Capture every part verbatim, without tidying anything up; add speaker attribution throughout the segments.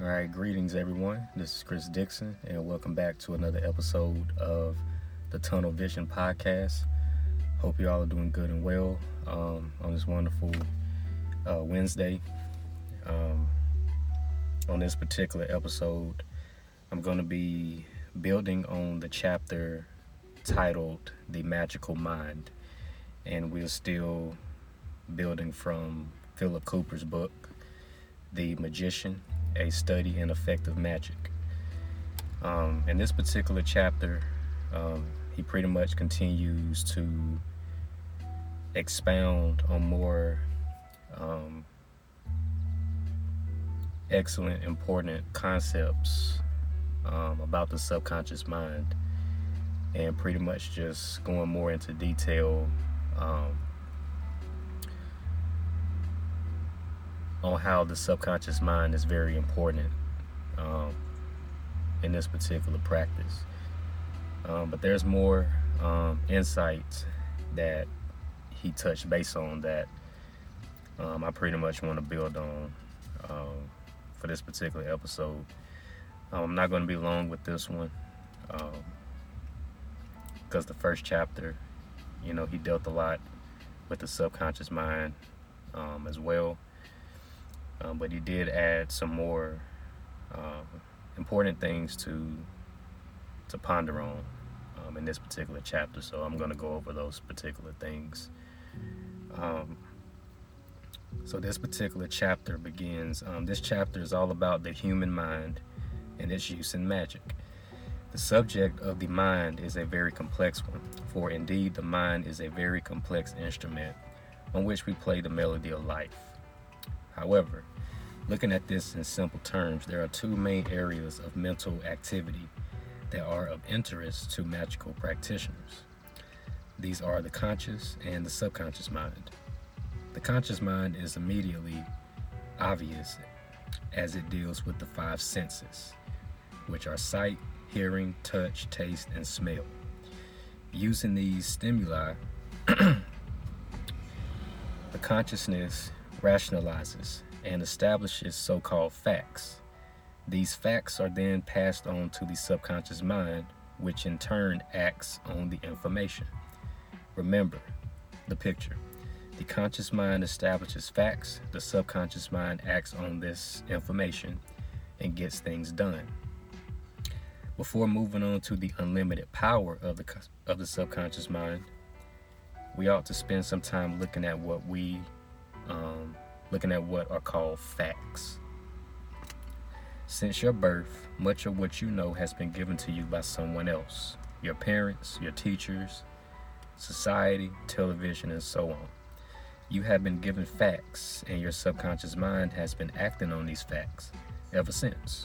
Speaker 1: right, greetings everyone. This is Chris Dixon, and welcome back to another episode of the Tunnel Vision Podcast. Hope you all are doing good and well um, on this wonderful uh, Wednesday. Um, on this particular episode, I'm going to be building on the chapter titled The Magical Mind, and we're still building from Philip Cooper's book, The Magician, A Study in Effective Magic. Um, in this particular chapter, um, he pretty much continues to expound on more um, excellent, important concepts um, about the subconscious mind, and pretty much just going more into detail um, on how the subconscious mind is very important um, in this particular practice. Um, but there's more um, insights that he touched base on that um, I pretty much want to build on um, for this particular episode. Um, I'm not going to be long with this one because um, the first chapter, you know, he dealt a lot with the subconscious mind um, as well. Um, but he did add some more um, important things to to ponder on um, in this particular chapter. So I'm going to go over those particular things. Um, so this particular chapter begins. Um, this chapter is all about the human mind and its use in magic. The subject of the mind is a very complex one, for indeed the mind is a very complex instrument on which we play the melody of life. However, looking at this in simple terms, there are two main areas of mental activity that are of interest to magical practitioners. These are the conscious and the subconscious mind. The conscious mind is immediately obvious as it deals with the five senses, which are sight, hearing, touch, taste, and smell. Using these stimuli, the consciousness rationalizes and establishes so-called facts. These facts are then passed on to the subconscious mind, which in turn acts on the information. Remember the picture. The conscious mind establishes facts, the subconscious mind acts on this information and gets things done. Before moving on to the unlimited power of the of the subconscious mind, we ought to spend some time looking at what we um, looking at what are called facts. Since your birth, much of what you know has been given to you by someone else, your parents, your teachers, society, television, and so on. You have been given facts, and your subconscious mind has been acting on these facts ever since.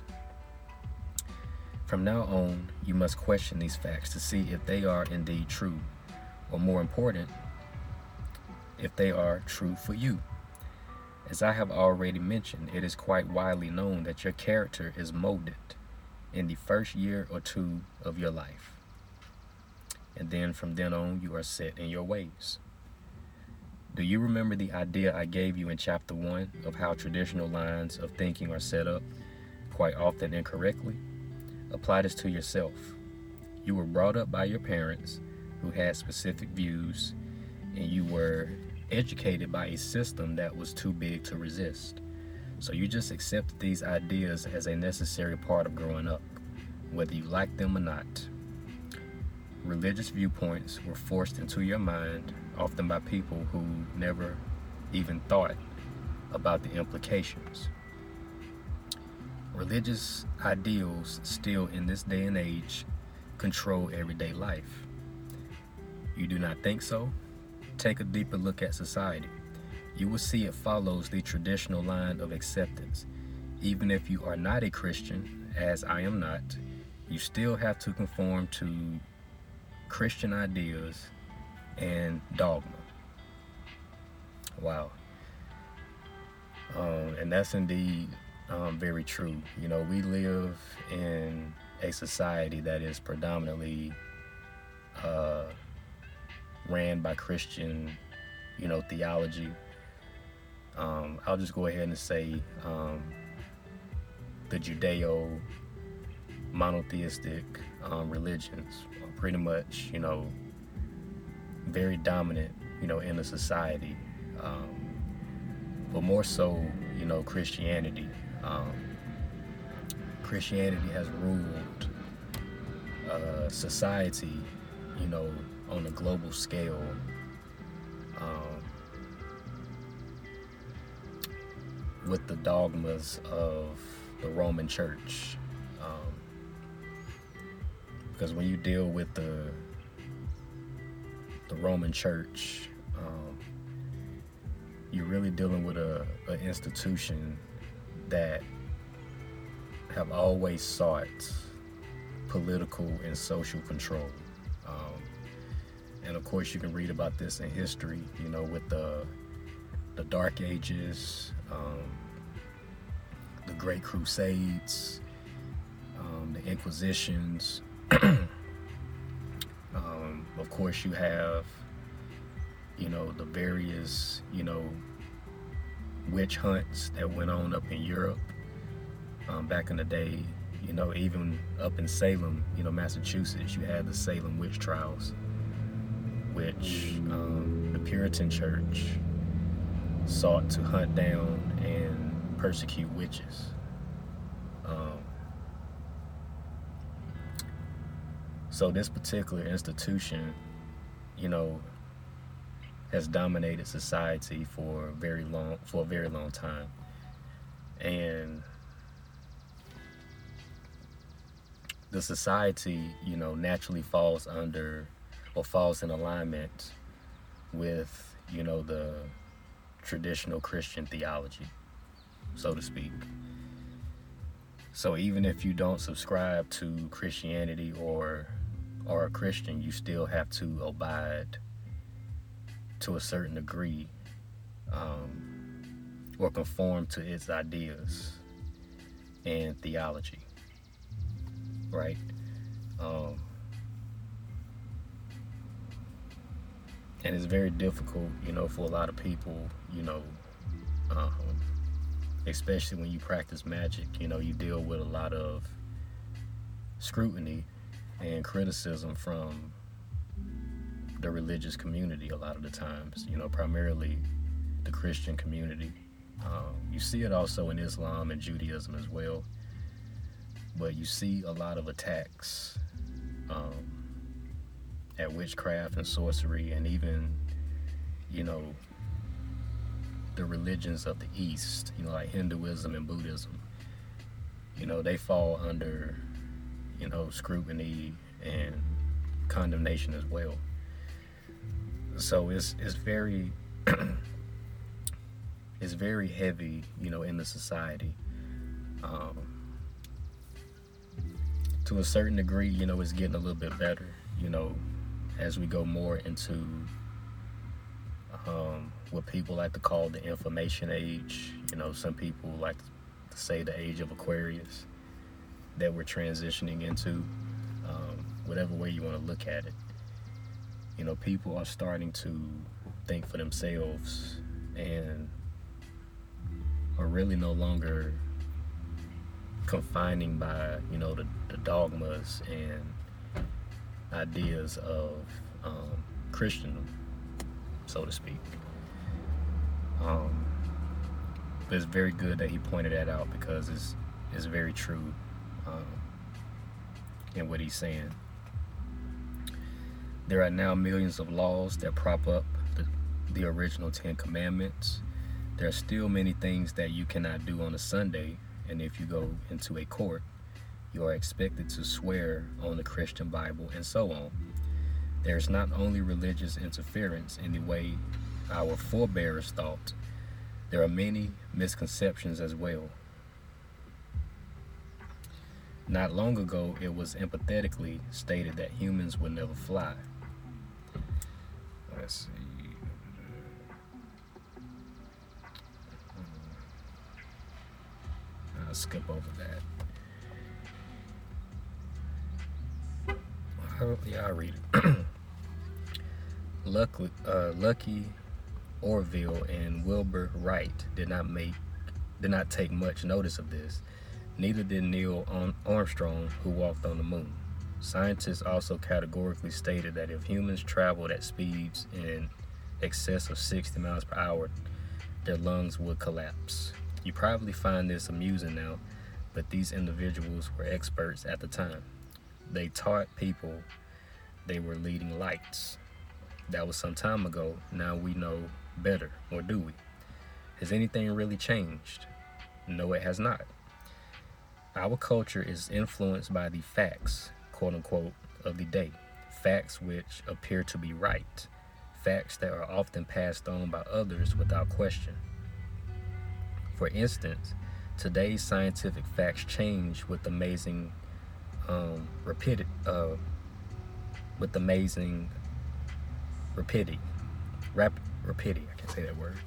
Speaker 1: From now on, you must question these facts to see if they are indeed true, or more important, if they are true for you. As I have already mentioned, it is quite widely known that your character is molded in the first year or two of your life. And then from then on, you are set in your ways. Do you remember the idea I gave you in chapter one of how traditional lines of thinking are set up, quite often incorrectly? Apply this to yourself. You were brought up by your parents who had specific views, and you were educated by a system that was too big to resist. So you just accepted these ideas as a necessary part of growing up, whether you like them or not. Religious viewpoints were forced into your mind, often by people who never even thought about the implications. Religious ideals still in this day and age control everyday life. You do not think so? Take a deeper look at society. You will see it follows the traditional line of acceptance. Even if you are not a Christian, as I am not, you still have to conform to Christian ideas and dogma. Wow. Um, and that's indeed um, very true. You know, we live in a society that is predominantly uh, ran by Christian, you know, theology. Um, I'll just go ahead and say um, the Judeo monotheistic um, religions are pretty much, you know, very dominant, you know, in the society. Um, but more so, you know, Christianity. Um, Christianity has ruled uh, society, you know, on a global scale. Um, with the dogmas of the Roman Church. Um, because when you deal with the the Roman Church, um, you're really dealing with a, a institution that have always sought political and social control. Um, and of course, you can read about this in history, you know, with the the Dark Ages, um, the Great Crusades, um, the Inquisitions. um, of course, you have, you know, the various, you know, witch hunts that went on up in Europe um, back in the day. You know, even up in Salem, you know, Massachusetts, you had the Salem witch trials, which um, the Puritan Church sought to hunt down and persecute witches. Um, so this particular institution, you know, has dominated society for a very long for a very long time, and the society, you know, naturally falls under or falls in alignment with, you know, the traditional Christian theology, so to speak. So even if you don't subscribe to Christianity or are a Christian, you still have to abide to a certain degree, um, or conform to its ideas and theology, right? Um, and it's very difficult, you know, for a lot of people, you know, um, especially when you practice magic, you know, you deal with a lot of scrutiny and criticism from the religious community a lot of the times, you know, primarily the Christian community. Um, you see it also in Islam and Judaism as well, but you see a lot of attacks um, at witchcraft and sorcery, and even, you know, the religions of the East, you know, like Hinduism and Buddhism. You know, they fall under, you know, scrutiny and condemnation as well. So it's it's very it's very heavy, you know, in the society. Um, to a certain degree, you know, it's getting a little bit better, you know, as we go more into um, what people like to call the information age. You know, some people like to say the age of Aquarius that we're transitioning into, um, whatever way you want to look at it. You know, people are starting to think for themselves and are really no longer confining by, you know, the, the dogmas and ideas of um, Christendom, so to speak. Um, but it's very good that he pointed that out, because it's, it's very true um, in what he's saying. There are now millions of laws that prop up the, the original Ten Commandments. There are still many things that you cannot do on a Sunday, and if you go into a court, you are expected to swear on the Christian Bible, and so on. There's not only religious interference in the way our forebears thought, there are many misconceptions as well. Not long ago, it was empathetically stated that humans would never fly. Let's see. I'll skip over that. Well, yeah, I'll read it. Luckily, uh, Lucky Orville and Wilbur Wright did not make did not take much notice of this. Neither did Neil Armstrong, who walked on the moon. Scientists also categorically stated that if humans traveled at speeds in excess of sixty miles per hour, their lungs would collapse. You probably find this amusing now, but these individuals were experts at the time. They taught people they were leading lights. That was some time ago. Now we know better, or do we? Has anything really changed? No, it has not. Our culture is influenced by the facts, quote unquote, of the day. Facts which appear to be right. Facts that are often passed on by others without question. For instance, today's scientific facts change with amazing um, rapidity. Uh, with amazing rapidity. Rap- rapidity, I can't say that word.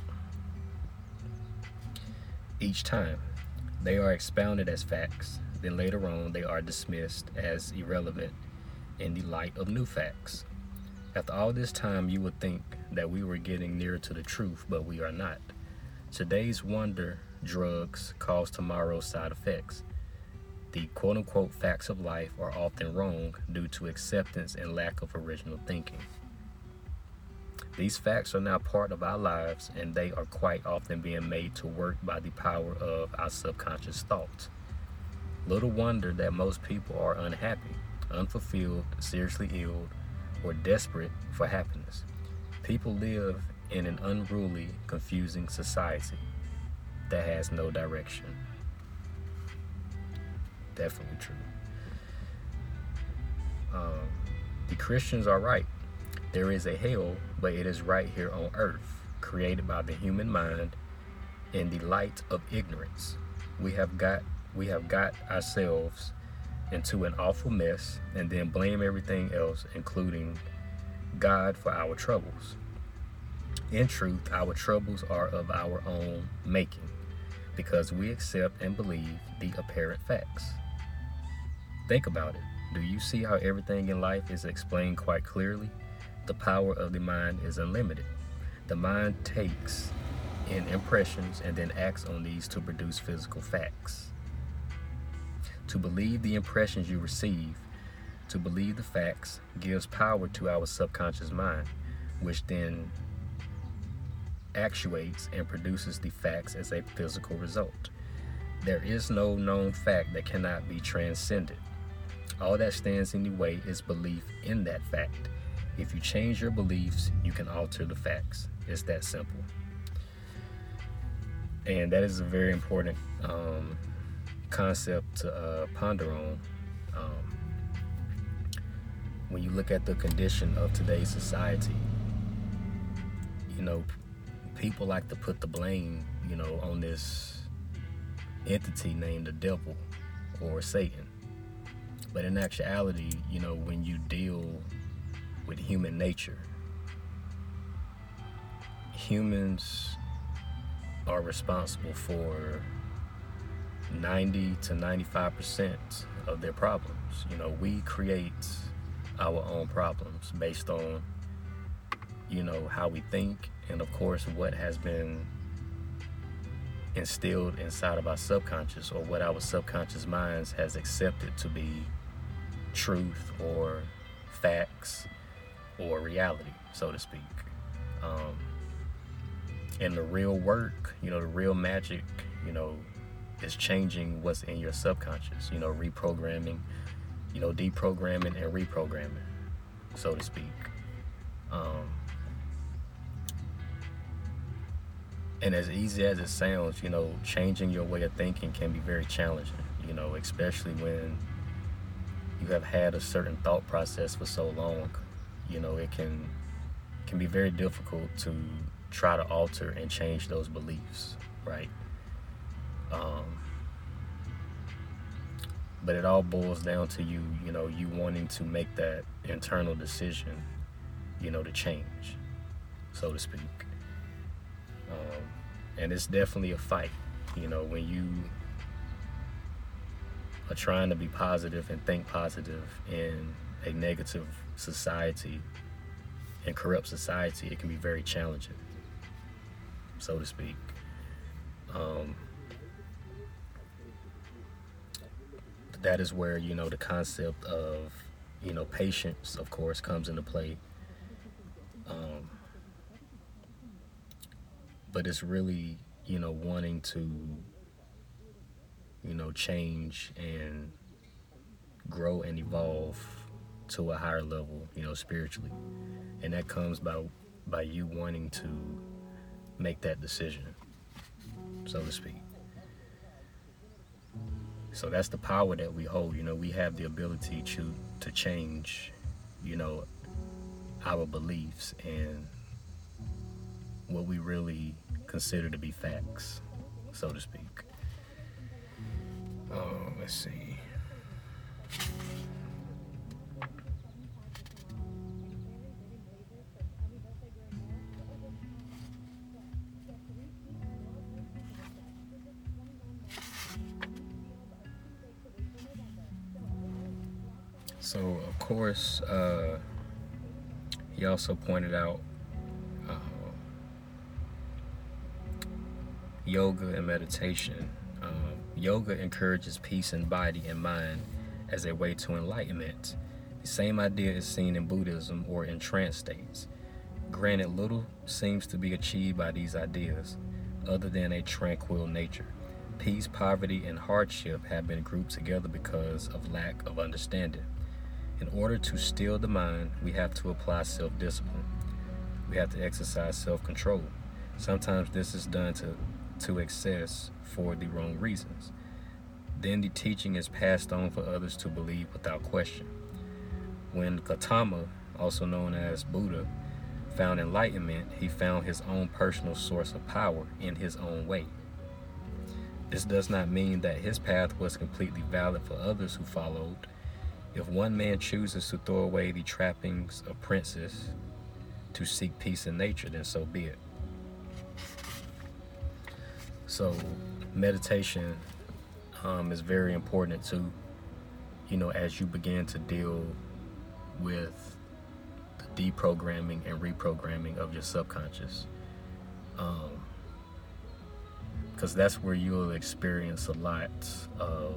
Speaker 1: Each time, they are expounded as facts, then later on they are dismissed as irrelevant in the light of new facts. After all this time, you would think that we were getting nearer to the truth, but we are not. Today's wonder drugs cause tomorrow's side effects. The quote-unquote facts of life are often wrong due to acceptance and lack of original thinking. These facts are now part of our lives, and they are quite often being made to work by the power of our subconscious thoughts. Little wonder that most people are unhappy, unfulfilled, seriously ill, or desperate for happiness. People live in an unruly, confusing society that has no direction. Definitely true. Um, the Christians are right. There is a hell, but it is right here on earth, created by the human mind in the light of ignorance. We have got we have got ourselves into an awful mess and then blame everything else, including God, for our troubles. In truth, our troubles are of our own making, because we accept and believe the apparent facts. Think about it. Do you see how everything in life is explained quite clearly? The power of the mind is unlimited. The mind takes in impressions and then acts on these to produce physical facts. To believe the impressions you receive, to believe the facts, gives power to our subconscious mind, which then actuates and produces the facts as a physical result. There is no known fact that cannot be transcended. All that stands in the way is belief in that fact. If you change your beliefs, you can alter the facts. It's that simple. And that is a very important um, concept to uh, ponder on. Um, when you look at the condition of today's society, you know, people like to put the blame, you know, on this entity named the devil or Satan. But in actuality, you know, when you deal with human nature, humans are responsible for ninety to ninety-five percent of their problems. You know, we create our own problems based on, you know, how we think, and of course what has been instilled inside of our subconscious, or what our subconscious minds has accepted to be truth or facts or reality, so to speak. Um, and the real work, you know, the real magic, you know, is changing what's in your subconscious, you know, reprogramming, you know, deprogramming and reprogramming, so to speak. Um, and as easy as it sounds, you know, changing your way of thinking can be very challenging, you know, especially when you have had a certain thought process for so long. You know, it can can be very difficult to try to alter and change those beliefs, right? Um, but it all boils down to you, you know, you wanting to make that internal decision, you know, to change, so to speak. Um, and it's definitely a fight, you know, when you are trying to be positive and think positive in a negative society and corrupt society. It can be very challenging, so to speak. Um, that is where, you know, the concept of, you know, patience, of course, comes into play. Um, but it's really, you know, wanting to, you know, change and grow and evolve to a higher level, you know, spiritually. And that comes by by you wanting to make that decision, so to speak. So that's the power that we hold. You know, we have the ability to to change, you know, our beliefs and what we really consider to be facts, so to speak. Oh, let's see. So, of course, uh, he also pointed out uh, yoga and meditation. Um, yoga encourages peace in body and mind as a way to enlightenment. The same idea is seen in Buddhism or in trance states. Granted, little seems to be achieved by these ideas, other than a tranquil nature. Peace, poverty, and hardship have been grouped together because of lack of understanding. In order to still the mind, we have to apply self-discipline. We have to exercise self-control. Sometimes this is done to, to excess for the wrong reasons. Then the teaching is passed on for others to believe without question. When Gautama, also known as Buddha, found enlightenment, he found his own personal source of power in his own way. This does not mean that his path was completely valid for others who followed. If one man chooses to throw away the trappings of princes to seek peace in nature, then so be it. So meditation um, is very important too, you know, as you begin to deal with the deprogramming and reprogramming of your subconscious. Um, because that's where you'll experience a lot of,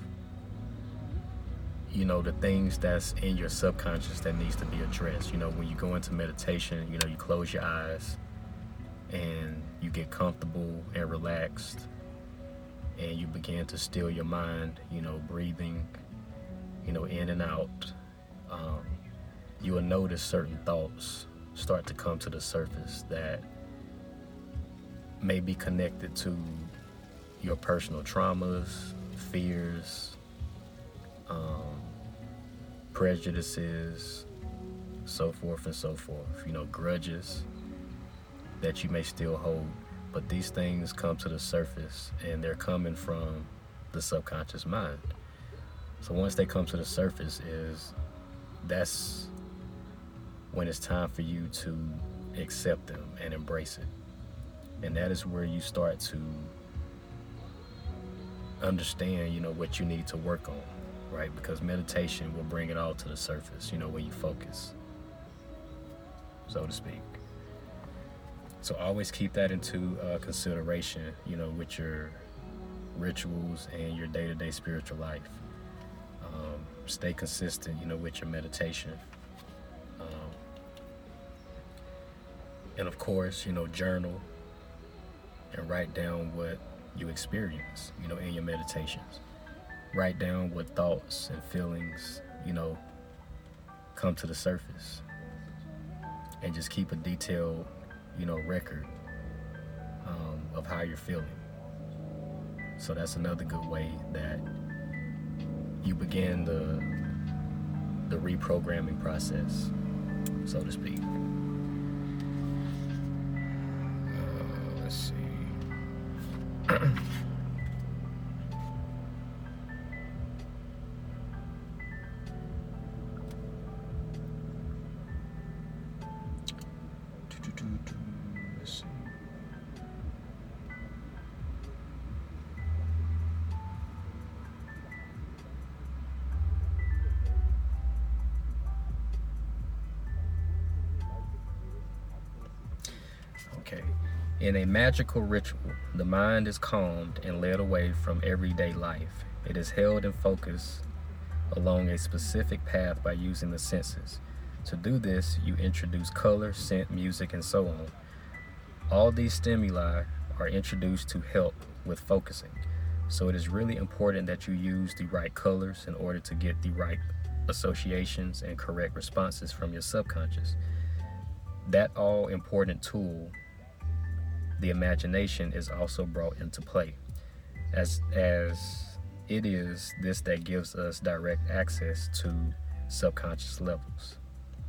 Speaker 1: you know, the things that's in your subconscious that needs to be addressed. You know, when you go into meditation, you know, you close your eyes and you get comfortable and relaxed and you begin to still your mind, you know, breathing, you know, in and out. Um, you will notice certain thoughts start to come to the surface that may be connected to your personal traumas, fears, um, prejudices, so forth and so forth, you know, grudges that you may still hold. But these things come to the surface and they're coming from the subconscious mind. So once they come to the surface, is that's when it's time for you to accept them and embrace it. And that is where you start to understand, you know, what you need to work on, right? Because meditation will bring it all to the surface, you know, when you focus, so to speak. So always keep that into uh, consideration, you know, with your rituals and your day-to-day spiritual life. Um, stay consistent, you know, with your meditation. Um, and of course, you know, journal and write down what you experience, you know, in your meditations. Write down what thoughts and feelings, you know, come to the surface. And just keep a detailed, you know, record um, of how you're feeling. So that's another good way that you begin the the reprogramming process, so to speak. Uh, let's see. Let's see. Okay. In a magical ritual, the mind is calmed and led away from everyday life. It is held in focus along a specific path by using the senses. To do this, you introduce color, scent, music, and so on. All these stimuli are introduced to help with focusing. So it is really important that you use the right colors in order to get the right associations and correct responses from your subconscious. That all important tool, the imagination, is also brought into play, as as it is this that gives us direct access to subconscious levels.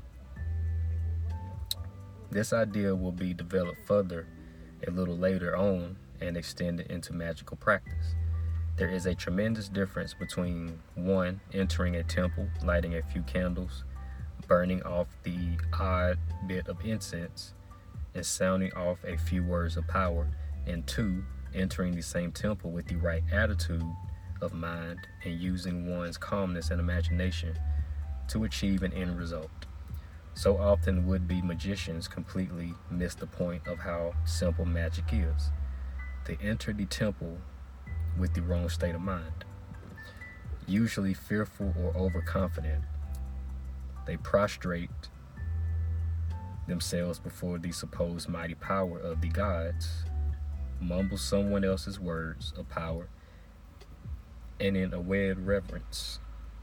Speaker 1: This idea will be developed further a little later on and extended into magical practice. There is a tremendous difference between one, entering a temple, lighting a few candles, burning off the odd bit of incense, and sounding off a few words of power, and two, entering the same temple with the right attitude of mind and using one's calmness and imagination to achieve an end result. So often would-be magicians completely miss the point of how simple magic is. They enter the temple with the wrong state of mind, usually fearful or overconfident. They prostrate themselves before the supposed mighty power of the gods, mumble someone else's words of power, and in awed reverence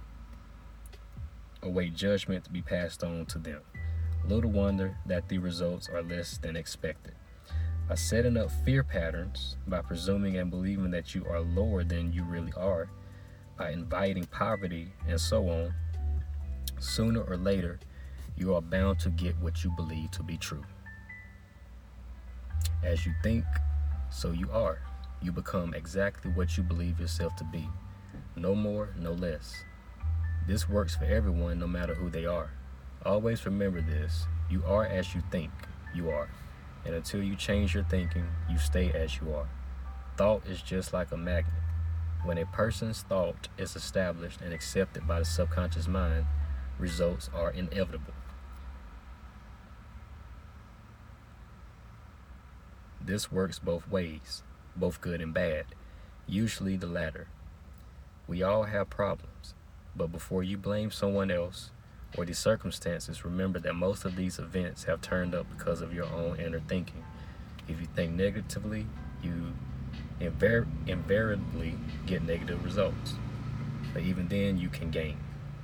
Speaker 1: await judgment to be passed on to them. Little wonder that the results are less than expected. By setting up fear patterns, by presuming and believing that you are lower than you really are, by inviting poverty and so on, sooner or later you are bound to get what you believe to be true. As you think, so you are. You become exactly what you believe yourself to be. No more, no less. This works for everyone, no matter who they are. Always remember this. You are as you think you are. And until you change your thinking, you stay as you are. Thought is just like a magnet. When a person's thought is established and accepted by the subconscious mind, results are inevitable. This works both ways, both good and bad, usually the latter. We all have problems, but before you blame someone else or the circumstances, remember that most of these events have turned up because of your own inner thinking. If you think negatively, you invar- invariably get negative results, but even then you can gain.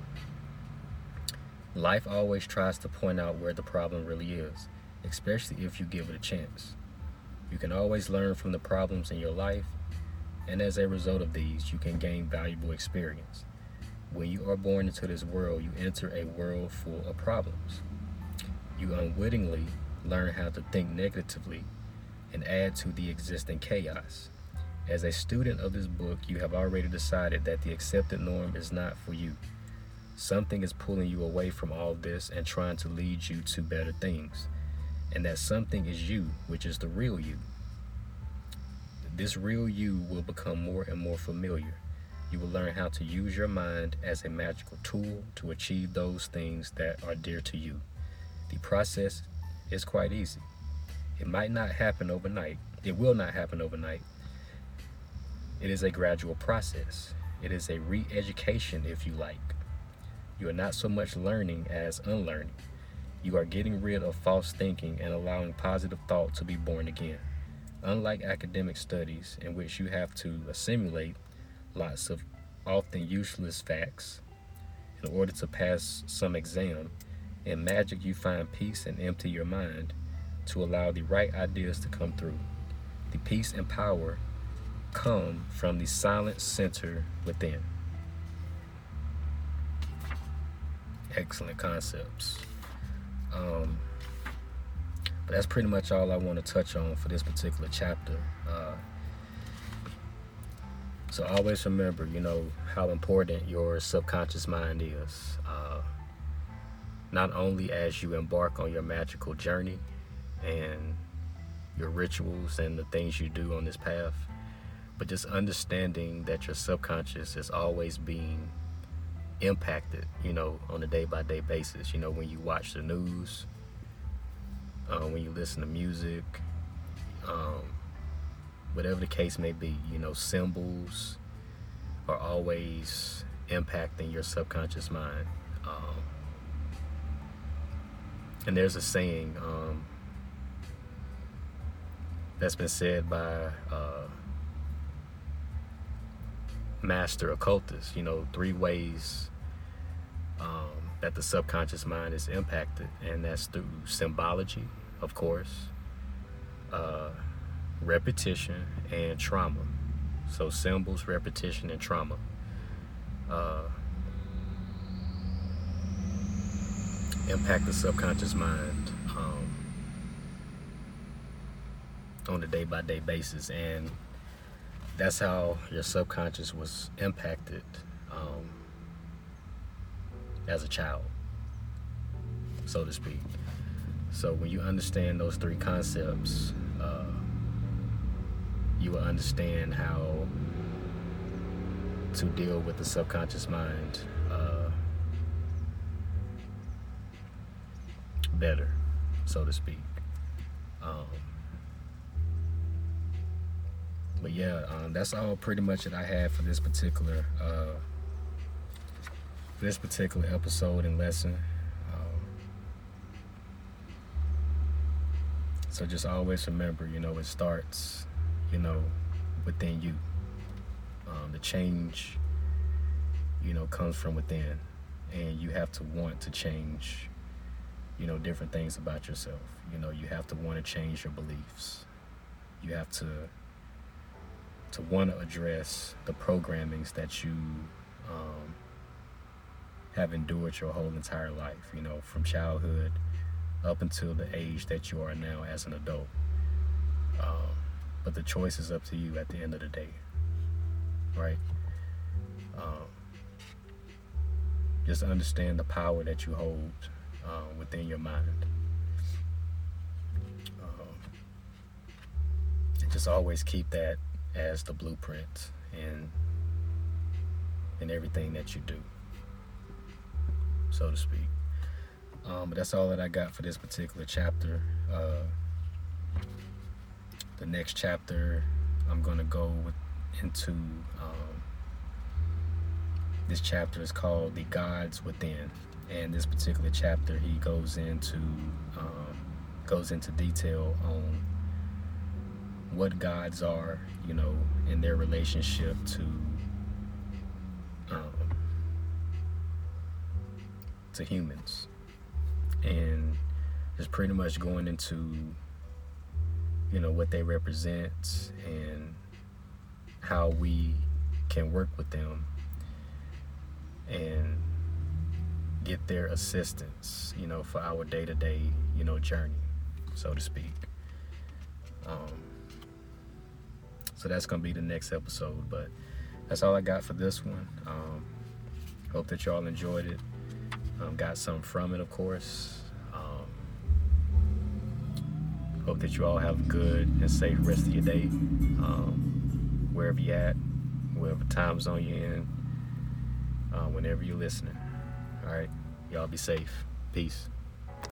Speaker 1: Life always tries to point out where the problem really is, especially if you give it a chance. You can always learn from the problems in your life, and as a result of these, you can gain valuable experience. When you are born into this world, you enter a world full of problems. You unwittingly learn how to think negatively and add to the existing chaos. As a student of this book, you have already decided that the accepted norm is not for you. Something is pulling you away from all this and trying to lead you to better things. And that something is you, which is the real you. This real you will become more and more familiar. You will learn how to use your mind as a magical tool to achieve those things that are dear to you. The process is quite easy. It might not happen overnight. It will not happen overnight. It is a gradual process. It is a re-education, if you like. You are not so much learning as unlearning. You are getting rid of false thinking and allowing positive thought to be born again. Unlike academic studies, in which you have to assimilate lots of often useless facts in order to pass some exam, in magic you find peace and empty your mind to allow the right ideas to come through. The peace and power come from the silent center within. Excellent concepts. Um, but that's pretty much all I want to touch on for this particular chapter. Uh, so always remember, you know, how important your subconscious mind is. Uh, not only as you embark on your magical journey and your rituals and the things you do on this path, but just understanding that your subconscious is always being impacted, you know, on a day-by-day basis. You know, when you watch the news, uh, when you listen to music, um, whatever the case may be, you know, symbols are always impacting your subconscious mind. Um, and there's a saying um, that's been said by uh, master occultists, you know, three ways um, that the subconscious mind is impacted, and that's through symbology, of course, uh, repetition, and trauma. So symbols, repetition, and trauma. Uh, impact the subconscious mind um, on a day-by-day basis, and that's how your subconscious was impacted um, as a child, so to speak. So when you understand those three concepts, uh, you will understand how to deal with the subconscious mind uh, better, so to speak. Um, but yeah, um, that's all pretty much that I had for this particular uh, for this particular episode and lesson. Um, so just always remember, you know, it starts, you know, within you. Um, the change, you know, comes from within, and you have to want to change, you know, different things about yourself. You know, you have to want to change your beliefs. You have to to want to address the programmings that you um, have endured your whole entire life, you know, from childhood up until the age that you are now as an adult. Um, but the choice is up to you at the end of the day, right? Um, just understand the power that you hold uh, within your mind. Um, and just always keep that as the blueprint in in everything that you do, so to speak. Um, but that's all that I got for this particular chapter. Uh, the next chapter, I'm gonna go with, into um, this chapter is called The Gods Within, and this particular chapter he goes into um, goes into detail on what gods are, you know, in their relationship to um, to humans, and just pretty much going into, you know, what they represent and how we can work with them and get their assistance, you know, for our day-to-day, you know, journey, so to speak. Um, so that's gonna be the next episode, but that's all I got for this one. Um, hope that y'all enjoyed it. Um, got something from it, of course. Um, hope that you all have a good and safe rest of your day, um, wherever you're at, whatever time zone you're in, uh, whenever you're listening. All right, y'all be safe. Peace.